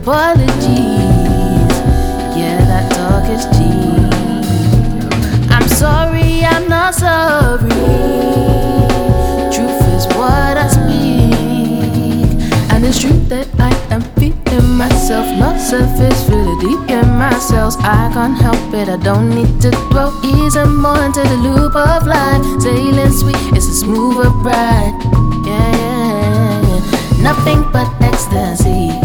apologies. Yeah, that dog is cheap. I'm sorry, I'm not sorry. Truth is what I speak, and it's true that I am feeling myself. Not surface, feel it deep in my cells. I can't help it, I don't need to dwell. Easing more into the loop of life. Sailing sweet, it's a smoother ride. Yeah, yeah, yeah. Nothing but ecstasy.